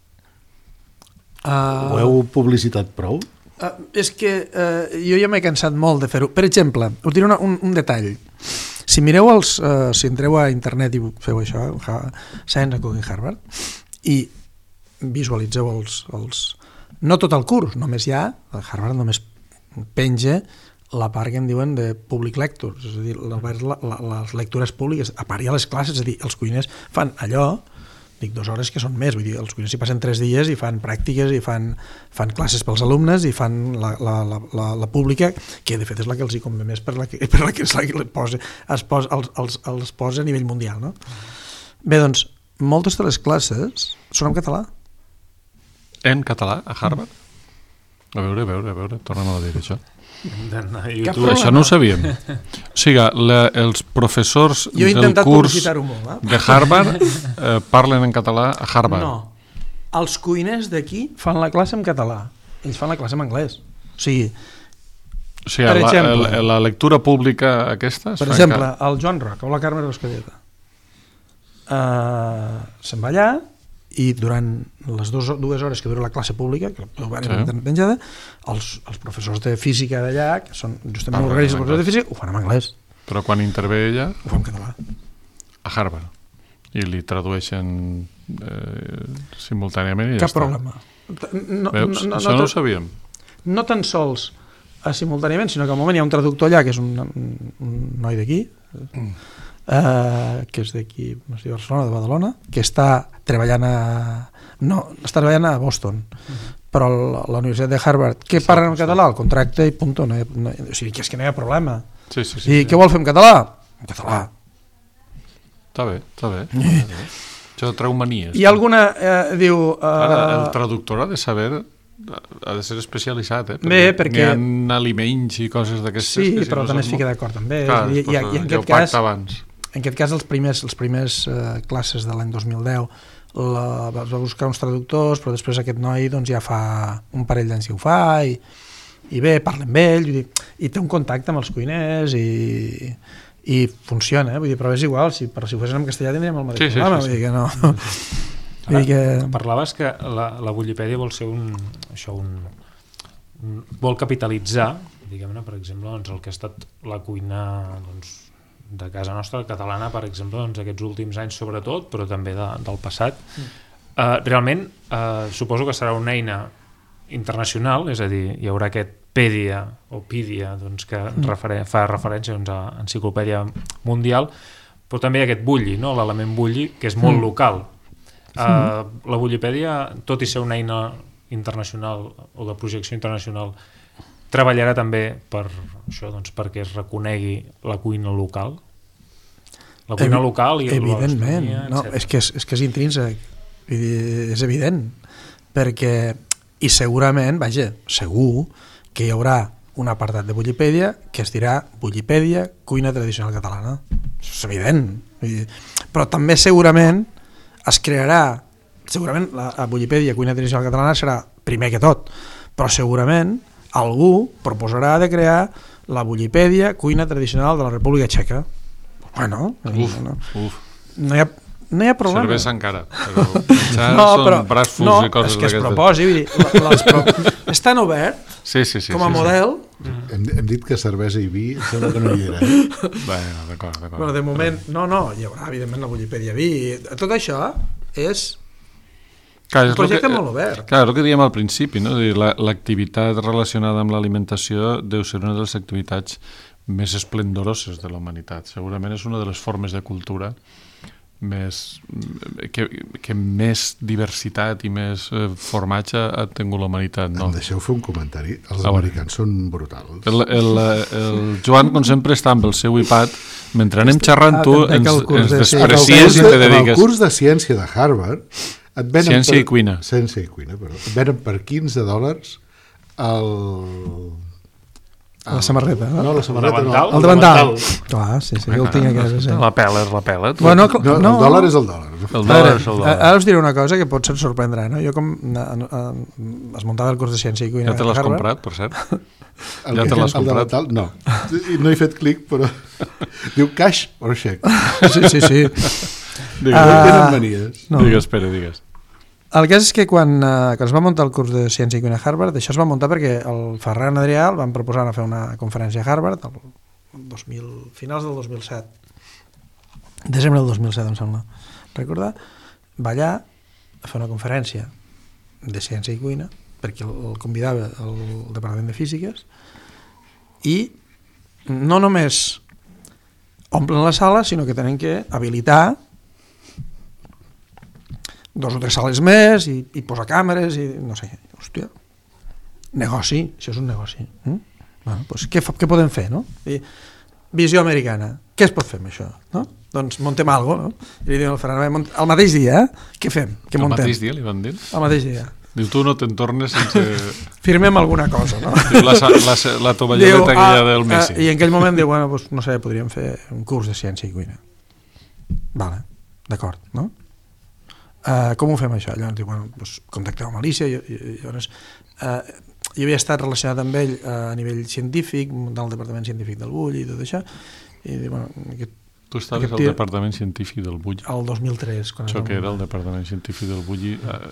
Ho heu publicitat prou?
És que jo ja m'he cansat molt de fer-ho. Per exemple, us diré un detall. Si mireu si entreu a internet i feu això, Science and Cooking Harvard, i visualitzeu no tot el curs, només hi ha, a Harvard només penja la part que en diuen de public lectures, és a dir, les lectures públiques, a part hi ha les classes, és a dir, els cuiners fan allò, dic 2 hores que són més, vull dir, els cuiners hi passen 3 dies i fan pràctiques i fan classes pels alumnes i fan la pública, que de fet és la que els hi convé més per la que és la que els posa a nivell mundial, no? Bé, doncs, moltes de les classes són en català.
En català, a Harvard? A veure, torna'm a dir això. Això no ho sabíem. O sigui, els professors del curs de Harvard parlen en català a Harvard.
No, els cuiners d'aquí fan la classe en català, ells fan la classe en anglès. O sigui, per exemple,
la lectura pública aquesta...
Per exemple, el Joan Roca o la Carme Roscadeta se'n va allà i durant les 2 hores que dura la classe pública, que van penjada, els professors de física d'allà, que són justament organismes professors de física, ho fan en anglès.
Però quan intervé ella...
Ho fa en català.
A Harvard. I li tradueixen simultàniament i ja
està. Cap problema.
Veus? Això no ho sabíem.
No tan sols simultàniament, sinó que al moment hi ha un traductor allà, que és un noi d'aquí, que és d'aquí, no sé, de Barcelona, de Badalona, que està treballant a Boston, però la Universitat de Harvard, que parlen en català, el contracte i punt, o sigui, que és que no hi ha problema. I què vol fer en català? En català.
Està bé. Això treu manies.
Hi ha alguna, diu...
Ara, el traductor ha de saber... ha de ser especialitzat,
perquè
n'hi ha aliments i coses d'aquestes.
Sí, però també es fica d'acord amb ells. I en aquest cas, els primers classes de l'any 2010 va buscar uns traductors, però després aquest noi ja fa un parell d'anys que ho fa i bé, parla amb ell i té un contacte amb els cuiners i funciona, però és igual, però si ho fessin en castellà tindríem el mateix problema, vull dir que no...
Parlaves que la Wikipedia vol ser vol capitalitzar, diguem-ne, per exemple, el que ha estat la cuina de casa nostra, catalana, per exemple, aquests últims anys sobretot, però també del passat. Realment, suposo que serà una eina internacional, és a dir, hi haurà aquest Pedia o Pídia, que fa referència a enciclopèdia mundial, però també hi ha aquest bulli, l'element bulli, que és molt local. La Bullipèdia, tot i ser una eina internacional o de projecció internacional, treballarà també per això, doncs, perquè es reconegui la cuina local? La cuina local i
evidentment, no,
etc.
és que és intrínsec, és evident, perquè, i segurament, segur que hi haurà un apartat de Bullipèdia que es dirà Bullipèdia, cuina tradicional catalana. Això és evident. Però també segurament es crearà, segurament la Bullipèdia, cuina tradicional catalana serà primer que tot, però segurament algú proposarà de crear la Bullipèdia, cuina tradicional de la República Txeca. Bueno, no hi ha problema.
Cervesa encara, però són brasfus i coses d'aquestes.
És que es proposi, és tan obert com a model.
Hem dit que cervesa i vi sembla que no hi era.
Bueno, d'acord.
Però de moment, no, hi haurà evidentment la Bullipèdia vi. Tot això és un projecte molt obert.
Clar, el que dèiem al principi, no? L'activitat relacionada amb l'alimentació deu ser una de les activitats més esplendoroses de la humanitat. Segurament és una de les formes de cultura que més diversitat i més formatge ha tingut la humanitat. No?
Em deixeu fer un comentari? Els americans són brutals.
El Joan, com sempre, està amb el seu iPad. Mentre anem xerrant, tu ens desprecies i te dediques.
En el curs de ciència de Harvard et venen
Ciència i cuina,
però et venen per $15
la samarreta, no?
No, la samarreta no.
El davantal. Clar, sí, jo el tinc a casa. Sí.
La pela és la pela.
Bueno,
el dòlar és el dòlar.
El dòlar és el dòlar.
Ara us diré una cosa que potser ens sorprendrà, no? Jo com es muntava el curs de ciència i cuina.
Ja te l'has comprat, per cert?
Ja te l'has comprat? No. No he fet clic, però diu cash or check.
Sí.
Tenen manies.
Digues, Pere, digues.
El cas és que quan es va muntar el curs de ciència i cuina a Harvard, això es va muntar perquè el Ferran Adrià el van proposar a fer una conferència a Harvard finals del 2007, desembre del 2007 em sembla recordar, va allà a fer una conferència de ciència i cuina perquè el convidava el Departament de Físiques i no només omplen la sala sinó que tenen que habilitar 2 o 3 sales més i posar càmeres i no sé, hòstia, negoci, això és un negoci. Bueno, doncs què podem fer, no? Visió americana, què es pot fer amb això? No? Doncs montem alguna cosa, no? I li diuen al Ferran, el mateix dia, què fem? Què montem?
El mateix dia li van dir?
El mateix dia.
Diu, tu no te'n tornes sense...
Firmem alguna cosa, no?
Diu, la tovalloleta aquella del Messi.
I en aquell moment diu, bueno, doncs, no sé, podríem fer un curs de ciència i cuina. Vale, d'acord, no? Com ho fem això? Llavors diu, bueno, doncs contacteu amb Alicia. Llavors, jo havia estat relacionat amb ell a nivell científic, del Departament Científic del Bull i tot això, i diu, bueno,
tu estaves al Departament Científic del Bull.
El 2003.
Això que era el Departament Científic del Bull.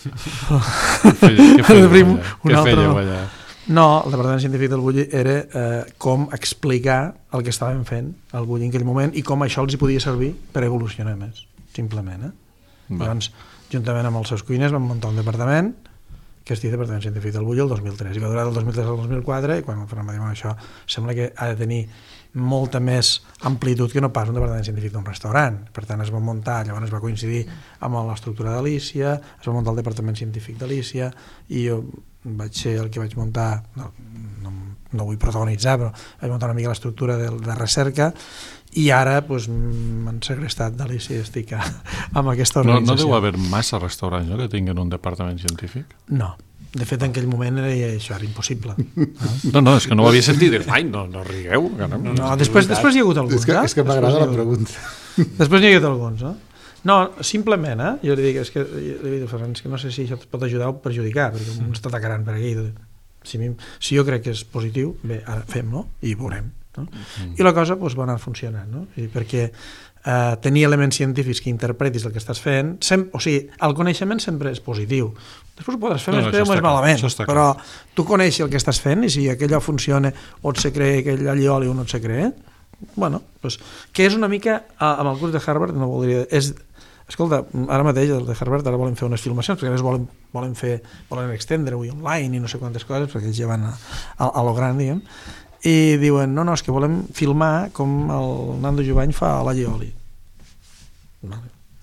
Què fèieu allà?
No, el Departament Científic del Bull era com explicar el que estàvem fent al Bull en aquell moment i com això els hi podia servir per evolucionar més, simplement. Llavors, juntament amb els seus cuines vam muntar un departament que es diu Departament Científic del Bull el 2003 i va durar del 2003 al 2004 i quan el Ferran va dir, bueno, això sembla que ha de tenir molta més amplitud que no pas un departament científic d'un restaurant. Per tant, es va muntar, llavors es va coincidir amb l'estructura d'Alícia, es va muntar el Departament Científic d'Alícia i jo vaig ser el que vaig muntar, no vull protagonitzar, però vaig muntar una mica l'estructura de recerca i ara m'han segrestat d'Alícia i estic amb aquesta organització.
No deu haver massa restaurants que tinguin un departament científic?
No. De fet, en aquell moment això era impossible.
No, és que no ho havia sentit. Ai, no rigueu.
No, després hi ha hagut alguns.
És que m'agrada la pregunta.
Després n'hi ha hagut alguns, no? No, simplement, jo li dic, li dic al Ferran, que no sé si això et pot ajudar o perjudicar, perquè ens t'atacaran per aquí. Si jo crec que és positiu, bé, ara fem-lo i veurem. No? I la cosa va anar funcionant, no? Perquè tenir elements científics que interpretis el que estàs fent, o sigui, el coneixement sempre és positiu. Després ho podràs fer més bé o més malament, però tu coneixes el que estàs fent i si aquello funciona o et se cree que aquell allioli o no et se cree, bueno, doncs, que és una mica, amb el curs de Harvard, no voldria... Escolta, ara mateix el de Harvard ara volen fer unes filmacions, perquè a més volen extendre-ho online i no sé quantes coses, perquè ells ja van a lo gran, diguem, i diuen, no, és que volem filmar com el Nando Jubany fa a l'allioli. Vale.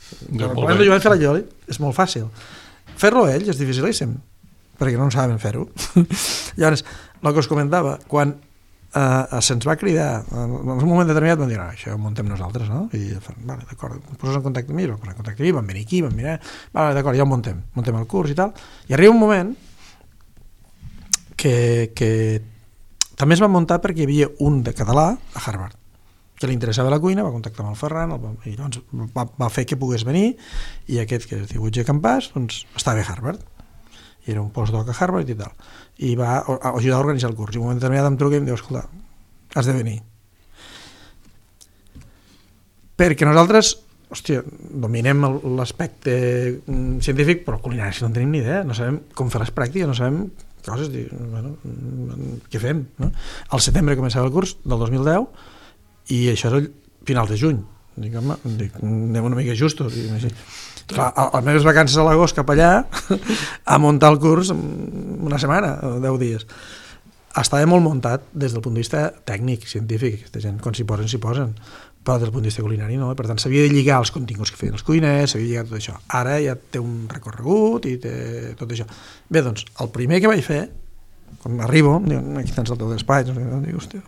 El problema de jo fer l'allioli és molt fàcil. Fer-lo ells és dificilíssim, perquè no saben fer-ho. Llavors, el que us comentava, quan se'ns va cridar, en un moment determinat van dir, això ho muntem nosaltres, no? I vale, d'acord, poses en contacte amb mi, van en contacte amb mi, van venir aquí, van mirar, vale, d'acord, ja ho muntem el curs i tal, i arriba un moment que també es va muntar perquè hi havia un de català a Harvard, que li interessava la cuina, va contactar amb el Ferran, i llavors va fer que pogués venir, i aquest, que es diu Utge Campàs, doncs estava a Harvard, i era un postdoc a Harvard i tal, i va ajudar a organitzar el curs, i un moment determinat em truca i em diu, escolta, has de venir. Perquè nosaltres, hòstia, dominem l'aspecte científic, però culinari no en tenim ni idea, no sabem com fer les pràctiques, no sabem coses, bueno, què fem, no? Al setembre començava el curs del 2010 i això és el final de juny. Dic, home, anem una mica justos. Clar, les meves vacances a l'agost cap allà a muntar el curs una setmana o 10 dies. Estava molt muntat des del punt de vista tècnic, científic, aquesta gent, quan s'hi posen, però des del punt de vista culinari no, per tant s'havia de lligar els continguts que feien els cuiners, s'havia de lligar tot això. Ara ja té un recorregut i té tot això. Bé, doncs, el primer que vaig fer, quan arribo, aquí tens el teu despatx, dic, hòstia,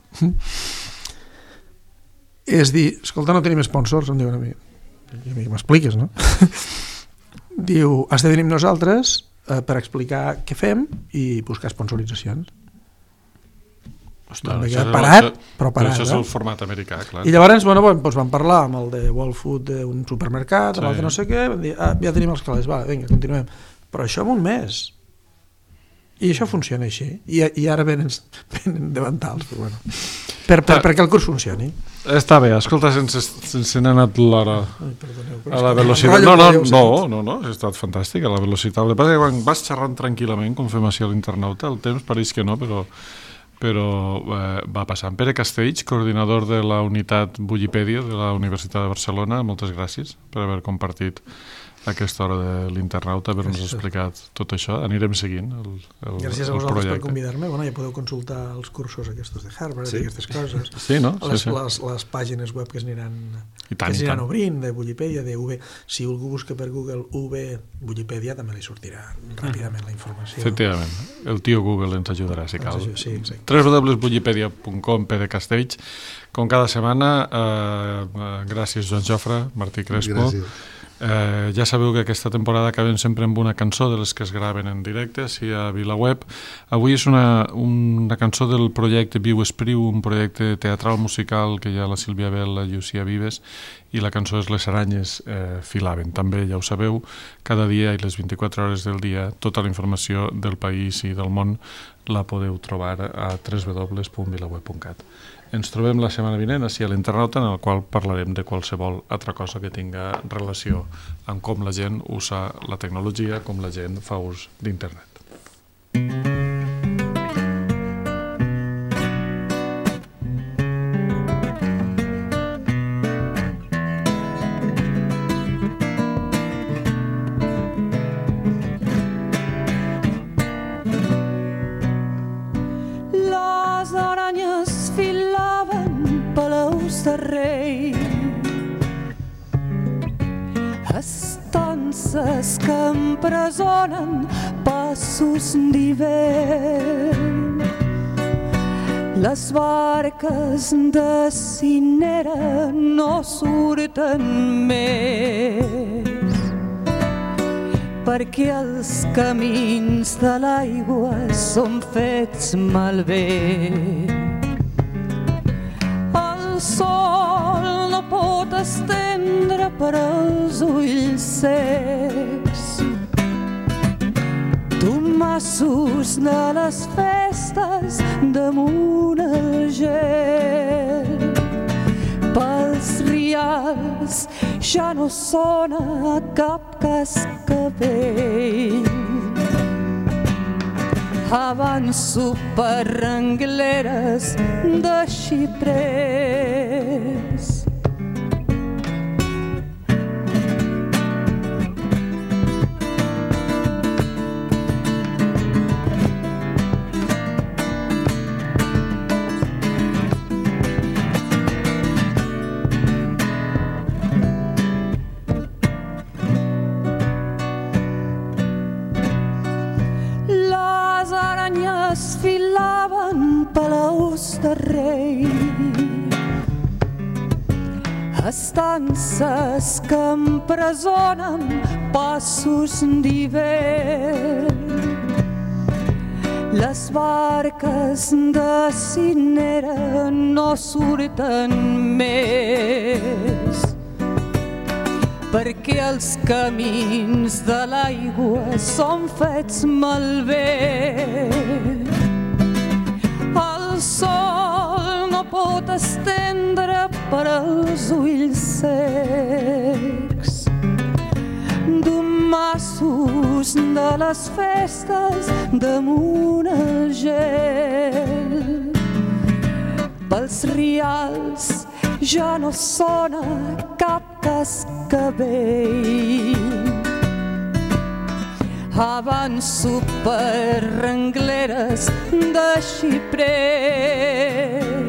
és dir, escolta, no tenim sponsors, em diuen a mi, m'expliques, no? Diu, has de venir amb nosaltres per explicar què fem i buscar sponsoritzacions. Ostres, m'he quedat parat, però parat.
Això és el format americà, clar.
I llavors, bueno, doncs vam parlar amb el de World Food d'un supermercat, amb l'altre no sé què, vam dir, ja tenim els calés, va, vinga, continuem. Però això en un mes. I això funciona així. I ara venen davantals, però bueno. Perquè el curs funcioni.
Està bé, escolta, sense n'ha anat l'hora a la velocitat. No, ha estat fantàstic, a la velocitat. El que passa és que quan vas xerrant tranquil·lament, com fem així a l'internauta, el temps pareix que no, però va passant. Pere Castells, coordinador de la unitat Bullipèdia de la Universitat de Barcelona, moltes gràcies per haver compartit aquesta hora de l'internauta, haver-nos explicat tot això. Anirem seguint el projecte.
Gràcies a vosaltres per convidar-me. Bueno, ja podeu consultar els cursos aquests de Harvard i aquestes coses.
Sí, no?
Les pàgines web que es aniran obrint, de Bullipèdia, de UB. Si algú busca per Google UB Bullipèdia, també li sortirà ràpidament la informació.
Efectivament. El tio Google ens ajudarà, si cal.
Sí, exacte.
www.bullipedia.com, Pere Castells. Com cada setmana, gràcies Joan Jofre, Martí Crespo.
Gràcies.
Ja sabeu que aquesta temporada acabem sempre amb una cançó de les que es graven en directe així a VilaWeb. Avui és una cançó del projecte Viu Espriu, un projecte teatral musical que hi ha la Sílvia Bell, la Llucia Vives, i la cançó és Les aranyes filaven. També, ja ho sabeu, cada dia i les 24 hores del dia tota la informació del país i del món la podeu trobar a www.vilaweb.cat. Ens trobem la setmana vinent així a l'internauta, en el qual parlarem de qualsevol altra cosa que tinga relació amb com la gent usa la tecnologia, com la gent fa ús d'internet.
de rei, estances que empresonen passos d'hivern. Les barques de cinera no surten més, perquè els camins de l'aigua són fets malbé. El sol no pot estendre per als ulls secs, tomassos de les festes damunt el gel. Pels rials ja no sona cap cascavell. Avanço per rengleres de xiprers. desfilaven palaus de rei, estances que empresonen passos d'hivern. Les barques de cinera no surten més, perquè els camins de l'aigua són fets malbé. El sol no pot estendre per als ulls secs d'humassos de les festes damunt el gel. Pels rials ja no sona cap cascavell. Avanço per rengleres de xiprer